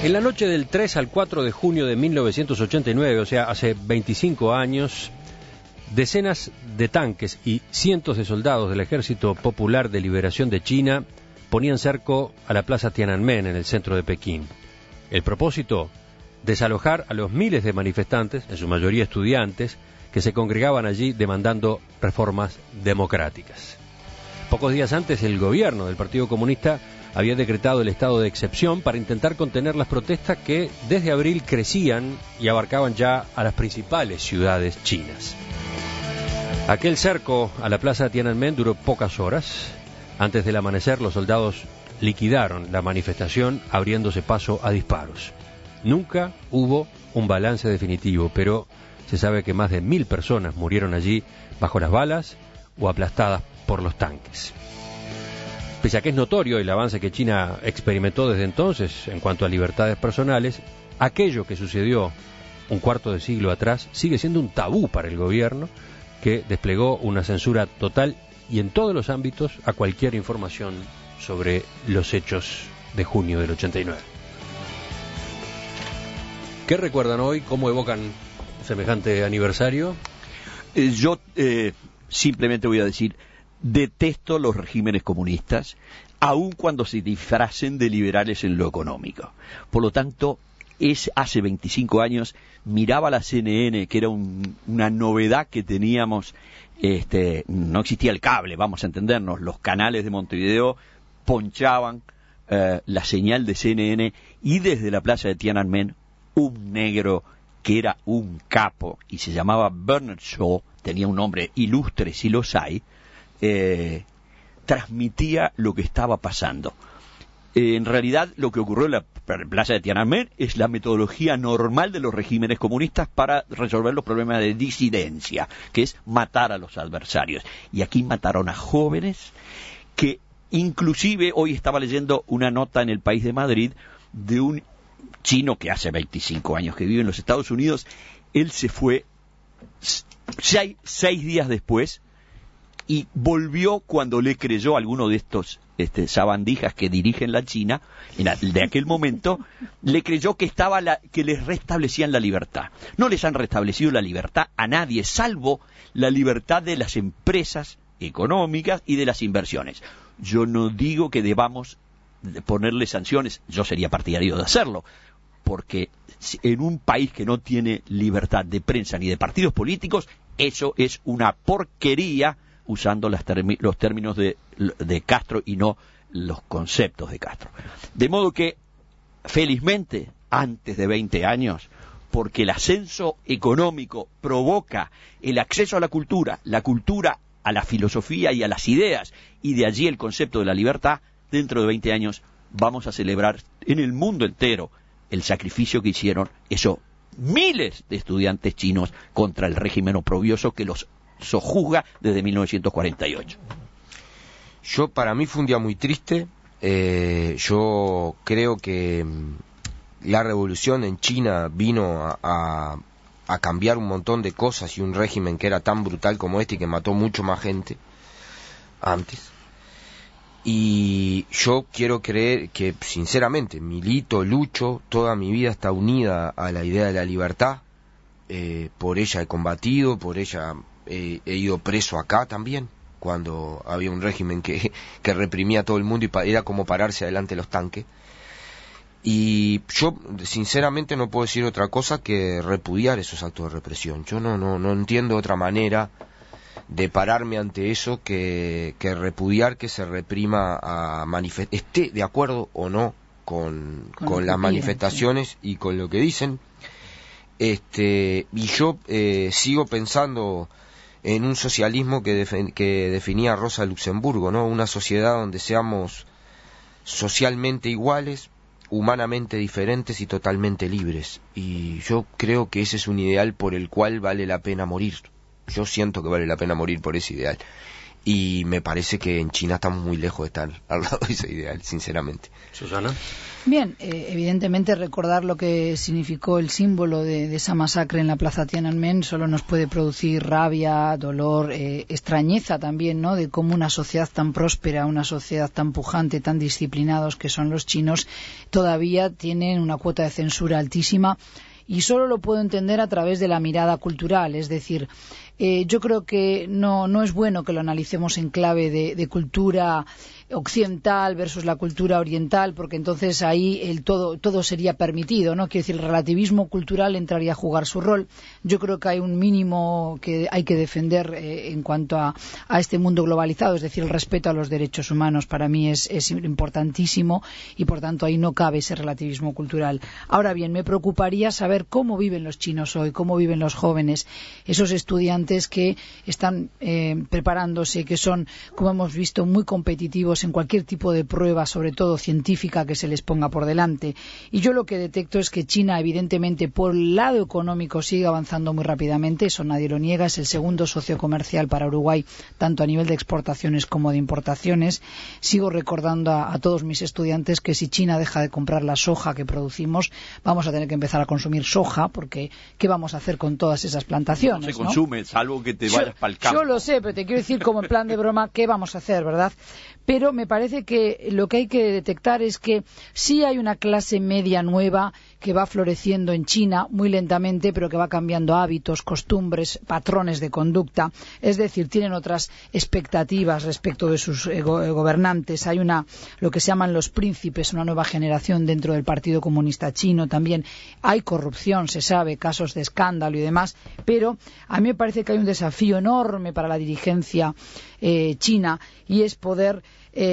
En la noche del 3 al 4 de junio de 1989, o sea, hace 25 años, decenas de tanques y cientos de soldados del Ejército Popular de Liberación de China ponían cerco a la plaza Tiananmen en el centro de Pekín. El propósito, desalojar a los miles de manifestantes, en su mayoría estudiantes, que se congregaban allí demandando reformas democráticas. Pocos días antes, el gobierno del Partido Comunista había decretado el estado de excepción para intentar contener las protestas que desde abril crecían y abarcaban ya a las principales ciudades chinas. Aquel cerco a la plaza Tiananmen duró pocas horas. Antes del amanecer, los soldados liquidaron la manifestación abriéndose paso a disparos. Nunca hubo un balance definitivo, pero se sabe que más de 1000 personas murieron allí bajo las balas o aplastadas por los tanques. Pese a que es notorio el avance que China experimentó desde entonces en cuanto a libertades personales, aquello que sucedió un cuarto de siglo atrás sigue siendo un tabú para el gobierno, que desplegó una censura total y en todos los ámbitos a cualquier información sobre los hechos de junio del 89. ¿Qué recuerdan hoy? ¿Cómo evocan semejante aniversario? Yo simplemente voy a decir, detesto los regímenes comunistas, aun cuando se disfracen de liberales en lo económico. Por lo tanto, hace 25 años miraba la CNN, que era una novedad que teníamos. No existía el cable, vamos a entendernos. Los canales de Montevideo ponchaban la señal de CNN, y desde la plaza de Tiananmen, un negro que era un capo y se llamaba Bernard Shaw, tenía un nombre ilustre si los hay, transmitía lo que estaba pasando. En realidad, lo que ocurrió en la plaza de Tiananmen es la metodología normal de los regímenes comunistas para resolver los problemas de disidencia, que es matar a los adversarios. Y aquí mataron a jóvenes que, inclusive, hoy estaba leyendo una nota en El País de Madrid de un chino que hace 25 años que vive en los Estados Unidos. Él se fue 6 días después y volvió cuando le creyó a alguno de estos sabandijas que dirigen la China, de aquel momento, le creyó que que les restablecían la libertad. No les han restablecido la libertad a nadie, salvo la libertad de las empresas económicas y de las inversiones. Yo no digo que debamos ponerle sanciones, yo sería partidario de hacerlo, porque en un país que no tiene libertad de prensa ni de partidos políticos, eso es una porquería, usando los términos de Castro y no los conceptos de Castro. De modo que, felizmente, antes de 20 años, porque el ascenso económico provoca el acceso a la cultura a la filosofía y a las ideas, y de allí el concepto de la libertad, dentro de 20 años vamos a celebrar en el mundo entero el sacrificio que hicieron esos miles de estudiantes chinos contra el régimen oprobioso que los sojuzga desde 1948. Para mí fue un día muy triste. Yo creo que la revolución en China vino a cambiar un montón de cosas, y un régimen que era tan brutal como este y que mató mucho más gente antes. Y yo quiero creer que, sinceramente, lucho, toda mi vida está unida a la idea de la libertad. Por ella he combatido, por ella he ido preso acá también, cuando había un régimen que reprimía a todo el mundo y era como pararse adelante los tanques. Y yo, sinceramente, no puedo decir otra cosa que repudiar esos actos de represión. Yo no entiendo otra manera de pararme ante eso que repudiar que se reprima a manifestar, esté de acuerdo o no con las manifestaciones y con lo que dicen. Y yo sigo pensando en un socialismo que definía Rosa Luxemburgo, ¿no? Una sociedad donde seamos socialmente iguales, humanamente diferentes y totalmente libres. Y yo creo que ese es un ideal por el cual vale la pena morir. Yo siento que vale la pena morir por ese ideal. y me parece que en China estamos muy lejos de estar al lado de ese ideal, sinceramente. Susana. Bien, evidentemente recordar lo que significó el símbolo de esa masacre en la Plaza Tiananmen solo nos puede producir rabia, dolor, extrañeza también, ¿no?, de cómo una sociedad tan próspera, una sociedad tan pujante, tan disciplinados que son los chinos, todavía tienen una cuota de censura altísima. Y solo lo puedo entender a través de la mirada cultural, es decir, yo creo que no es bueno que lo analicemos en clave de cultura occidental versus la cultura oriental, porque entonces ahí todo sería permitido, ¿no? Quiero decir, el relativismo cultural entraría a jugar su rol. Yo creo que hay un mínimo que hay que defender en cuanto a este mundo globalizado, es decir, el respeto a los derechos humanos para mí es importantísimo y por tanto ahí no cabe ese relativismo cultural. Ahora bien, me preocuparía saber cómo viven los chinos hoy, cómo viven los jóvenes, esos estudiantes que están preparándose, que son, como hemos visto, muy competitivos en cualquier tipo de prueba, sobre todo científica, que se les ponga por delante. Y yo lo que detecto es que China, evidentemente, por el lado económico sigue avanzando muy rápidamente, eso nadie lo niega, es el segundo socio comercial para Uruguay, tanto a nivel de exportaciones como de importaciones. Sigo recordando a todos mis estudiantes que si China deja de comprar la soja que producimos, vamos a tener que empezar a consumir soja, porque ¿qué vamos a hacer con todas esas plantaciones? No se consume, salvo que te vayas para el campo. Yo lo sé, pero te quiero decir como en plan de broma, ¿qué vamos a hacer, verdad? Pero me parece que lo que hay que detectar es que sí hay una clase media nueva que va floreciendo en China muy lentamente, pero que va cambiando hábitos, costumbres, patrones de conducta. Es decir, tienen otras expectativas respecto de sus gobernantes. Hay lo que se llaman los príncipes, una nueva generación dentro del Partido Comunista Chino también. Hay corrupción, se sabe, casos de escándalo y demás, pero a mí me parece que hay un desafío enorme para la dirigencia china y es poder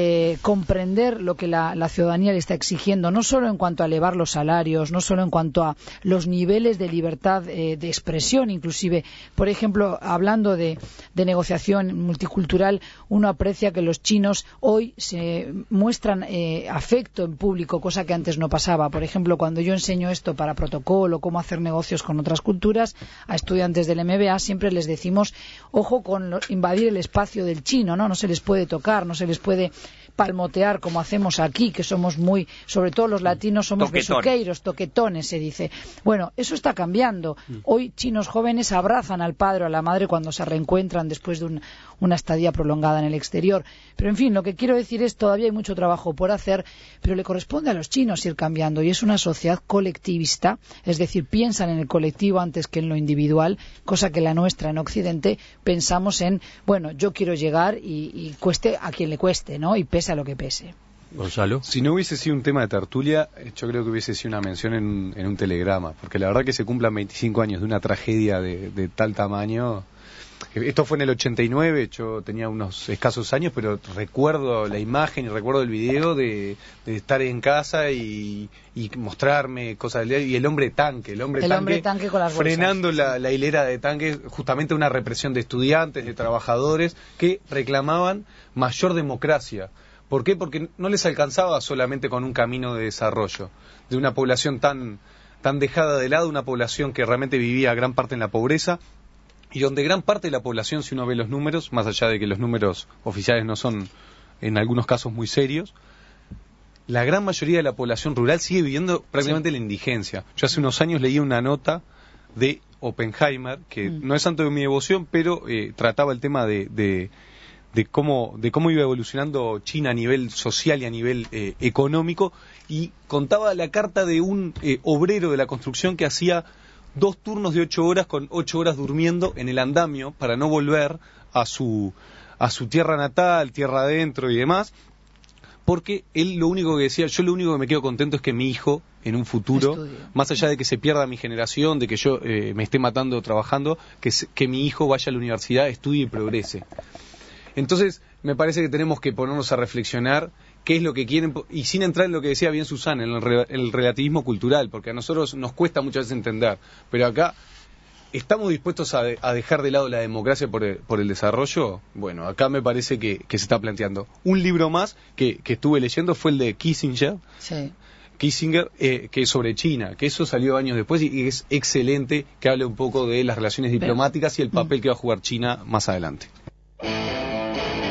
comprender lo que la ciudadanía le está exigiendo, no solo en cuanto a elevar los salarios, no solo en cuanto a los niveles de libertad de expresión, inclusive, por ejemplo, hablando de negociación multicultural, uno aprecia que los chinos hoy se muestran afecto en público, cosa que antes no pasaba. Por ejemplo, cuando yo enseño esto para protocolo, cómo hacer negocios con otras culturas, a estudiantes del MBA siempre les decimos, ojo con invadir el espacio del chino, no se les puede tocar, no se les puede palmotear como hacemos aquí, que somos muy, sobre todo los latinos somos besuqueiros, toquetones se dice. Bueno, eso está cambiando. Hoy chinos jóvenes abrazan al padre o a la madre cuando se reencuentran después de una estadía prolongada en el exterior. Pero en fin, lo que quiero decir es todavía hay mucho trabajo por hacer, pero le corresponde a los chinos ir cambiando y es una sociedad colectivista, es decir, piensan en el colectivo antes que en lo individual, cosa que la nuestra en Occidente pensamos en, bueno, yo quiero llegar y cueste a quien le cueste, ¿no? Y pese a lo que pese. Gonzalo. Si no hubiese sido un tema de tertulia, yo creo que hubiese sido una mención en un telegrama, porque la verdad que se cumplan 25 años de una tragedia de tal tamaño. Esto fue en el 89, yo tenía unos escasos años, pero recuerdo la imagen y recuerdo el video de estar en casa y mostrarme cosas del día, y el hombre tanque con las frenando bolsas. la hilera de tanques, justamente una represión de estudiantes, de trabajadores que reclamaban mayor democracia. ¿Por qué? Porque no les alcanzaba solamente con un camino de desarrollo de una población tan dejada de lado, una población que realmente vivía gran parte en la pobreza, y donde gran parte de la población, si uno ve los números, más allá de que los números oficiales no son en algunos casos muy serios, la gran mayoría de la población rural sigue viviendo prácticamente la indigencia. Yo hace unos años leí una nota de Oppenheimer, que no es santo de mi devoción, pero trataba el tema de cómo iba evolucionando China a nivel social y a nivel económico, y contaba la carta de un obrero de la construcción que hacía 2 turnos de 8 horas con 8 horas durmiendo en el andamio para no volver a su tierra natal, tierra adentro y demás, porque él lo único que decía, yo lo único que me quedo contento es que mi hijo en un futuro, más allá de que se pierda mi generación, de que yo me esté matando trabajando, que mi hijo vaya a la universidad, estudie y progrese. Entonces me parece que tenemos que ponernos a reflexionar qué es lo que quieren, y sin entrar en lo que decía bien Susana, en el relativismo cultural, porque a nosotros nos cuesta muchas veces entender, pero acá estamos dispuestos a dejar de lado la democracia por el desarrollo. Bueno, acá me parece que se está planteando. Un libro más que estuve leyendo fue el de Kissinger, que es sobre China, que eso salió años después y es excelente, que hable un poco de las relaciones diplomáticas y el papel que va a jugar China más adelante.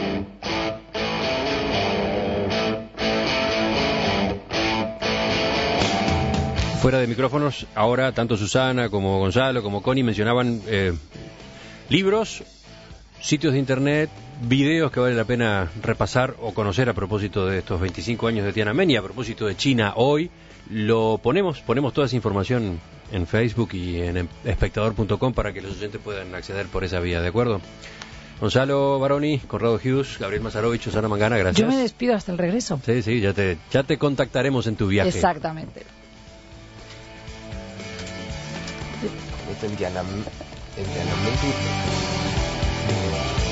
Fuera de micrófonos, ahora tanto Susana como Gonzalo como Connie mencionaban libros, sitios de internet, videos que vale la pena repasar o conocer a propósito de estos 25 años de Tiananmen y a propósito de China hoy. Lo ponemos toda esa información en Facebook y en espectador.com para que los oyentes puedan acceder por esa vía, ¿de acuerdo? Gonzalo Baroni, Conrado Hughes, Gabriel Mazarovich, Susana Mangana, gracias. Yo me despido hasta el regreso. Sí, ya te contactaremos en tu viaje. Exactamente. Entendían a